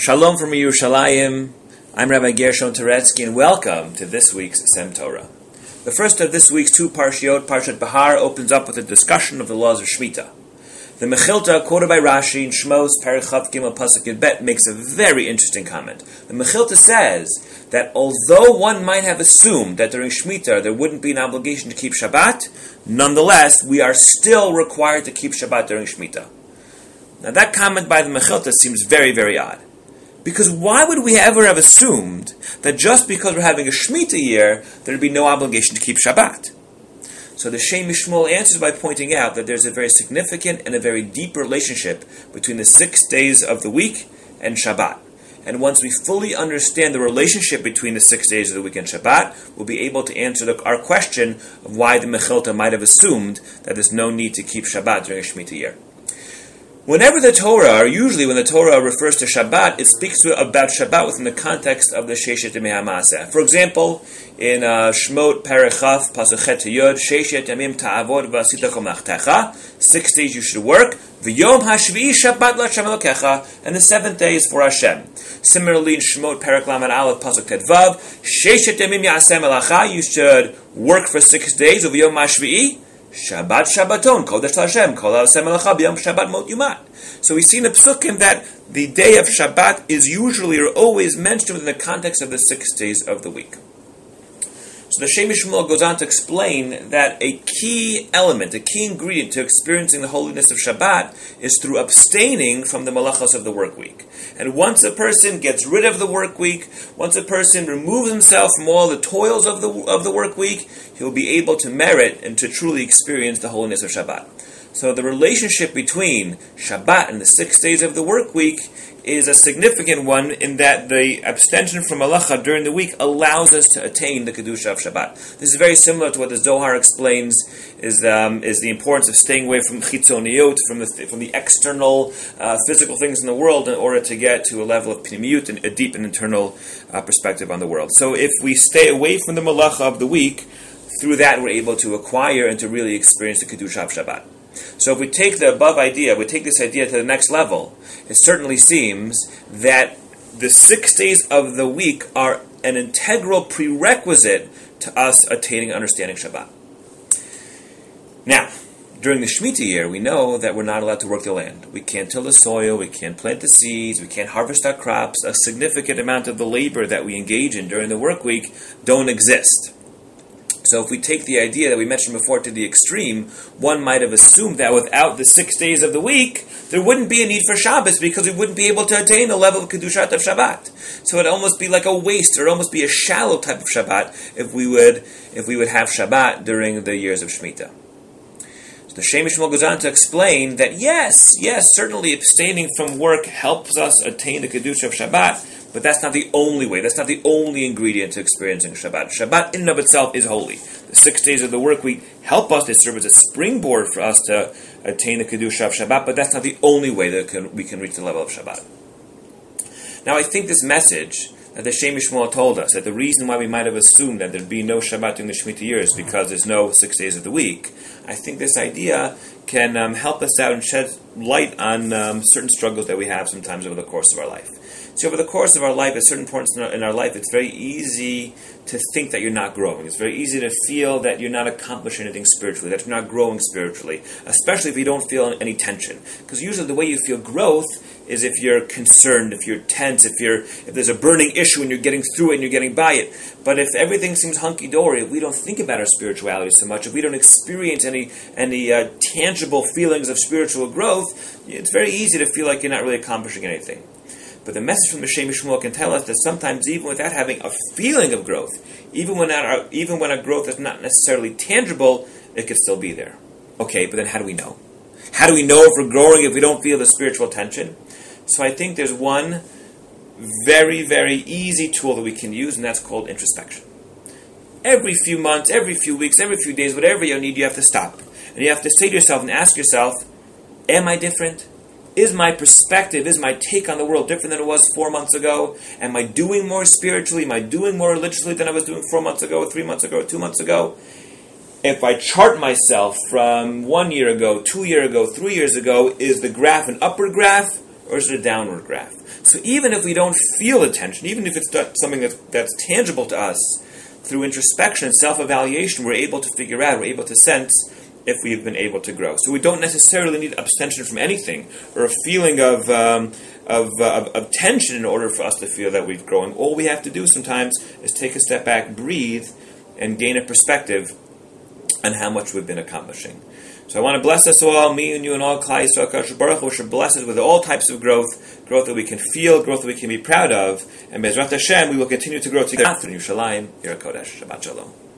Shalom from Yerushalayim. I'm Rabbi Gershon Turetsky, and welcome to this week's Sem Torah. The first of this week's two parshiot, Parshat Bahar, opens up with a discussion of the laws of Shemitah. The Mechilta, quoted by Rashi in Shmos, Perek Chav Gimel Pasuk Yud Bet, makes a very interesting comment. The Mechilta says that although one might have assumed that during Shemitah there wouldn't be an obligation to keep Shabbat, nonetheless, we are still required to keep Shabbat during Shemitah. Now that comment by the Mechilta seems very, very odd. Because why would we ever have assumed that just because we're having a Shemitah year, there would be no obligation to keep Shabbat? So the Shem Mishmuel answers by pointing out that there's a very significant and a very deep relationship between the 6 days of the week and Shabbat. And once we fully understand the relationship between the 6 days of the week and Shabbat, we'll be able to answer our question of why the Mechilta might have assumed that there's no need to keep Shabbat during a Shemitah year. Whenever the Torah, or usually when the Torah refers to Shabbat, it speaks about Shabbat within the context of the Sheshet Yamei HaMaaseh. For example, in Shmot Perek Chaf Pasuk Chet Yod, Sheshet Yamim Ta'avod V'asita Kol Melachtecha, 6 days you should work, V'yom HaShvi'i Shabbat LaHashem Elokecha, and the 7th day is for Hashem. Similarly, in Shmot Perek Lamed Aleph Pasuk Tet Vav, Sheshet Yamim Ya'aseh Melacha, you should work for 6 days, V'yom HaShvi'i Shabbat Shabbaton, Kodesh Hashem, Kol Ha'aseh Melacha, B'yom Shabbat Mot Yumat. So we see in the Psukim that the day of Shabbat is usually or always mentioned within the context of the 6 days of the week. So the Shem Mishmuel goes on to explain that a key element, a key ingredient to experiencing the holiness of Shabbat is through abstaining from the malachos of the work week. And once a person gets rid of the work week, once a person removes himself from all the toils of the work week, he'll be able to merit and to truly experience the holiness of Shabbat. So the relationship between Shabbat and the 6 days of the work week is a significant one in that the abstention from malacha during the week allows us to attain the Kedusha of Shabbat. This is very similar to what the Zohar explains is the importance of staying away from chitzoniyot, from the external physical things in the world in order to get to a level of pnimiyut and a deep and internal perspective on the world. So if we stay away from the malacha of the week, through that we're able to acquire and to really experience the Kedusha of Shabbat. So if we take the above idea, we take this idea to the next level, it certainly seems that the 6 days of the week are an integral prerequisite to us attaining and understanding Shabbat. Now, during the Shemitah year, we know that we're not allowed to work the land. We can't till the soil, we can't plant the seeds, we can't harvest our crops. A significant amount of the labor that we engage in during the work week don't exist. So if we take the idea that we mentioned before to the extreme, one might have assumed that without the 6 days of the week, there wouldn't be a need for Shabbos because we wouldn't be able to attain a level of Kedushat of Shabbat. So it'd almost be like a waste, or almost be a shallow type of Shabbat if we would have Shabbat during the years of Shemitah. So the Shem Mishmuel goes on to explain that yes, certainly abstaining from work helps us attain the Kedusha of Shabbat, but that's not the only way. That's not the only ingredient to experiencing Shabbat. Shabbat in and of itself is holy. The 6 days of the work week help us, they serve as a springboard for us to attain the Kedusha of Shabbat, but that's not the only way that we can reach the level of Shabbat. Now I think this message that the Shem Mishmuel told us, that the reason why we might have assumed that there'd be no Shabbat during the Shemitah year is because there's no 6 days of the week, I think this idea can help us out and shed light on certain struggles that we have sometimes over the course of our life. So over the course of our life, at certain points in our life, it's very easy to think that you're not growing. It's very easy to feel that you're not accomplishing anything spiritually, that you're not growing spiritually, especially if you don't feel any tension. Because usually the way you feel growth is if you're concerned, if you're tense, if there's a burning issue and you're getting through it and you're getting by it. But if everything seems hunky-dory, if we don't think about our spirituality so much, if we don't experience any tangible feelings of spiritual growth, it's very easy to feel like you're not really accomplishing anything. But the message from the Shem Mishmuel can tell us that sometimes even without having a feeling of growth, even when our growth is not necessarily tangible, it could still be there. Okay, but then how do we know? How do we know if we're growing if we don't feel the spiritual tension? So I think there's one very, very easy tool that we can use, and that's called introspection. Every few months, every few weeks, every few days, whatever you need, you have to stop. And you have to say to yourself and ask yourself, am I different? Is my perspective, is my take on the world different than it was 4 months ago? Am I doing more spiritually? Am I doing more religiously than I was doing 4 months ago, 3 months ago, 2 months ago? If I chart myself from 1 year ago, 2 years ago, 3 years ago, is the graph an upward graph or is it a downward graph? So even if we don't feel the tension, even if it's not something that's tangible to us, through introspection and self-evaluation, we're able to figure out, we're able to sense if we've been able to grow. So we don't necessarily need abstention from anything or a feeling of tension in order for us to feel that we've grown. All we have to do sometimes is take a step back, breathe, and gain a perspective on how much we've been accomplishing. So I want to bless us all, me and you and all Klal Yisrael. HaKadosh Baruch Hu should bless us with all types of growth that we can feel, growth that we can be proud of, and Be'ezrat Hashem, we will continue to grow together in Yerushalayim, Yer HaKodesh. Shabbat Shalom.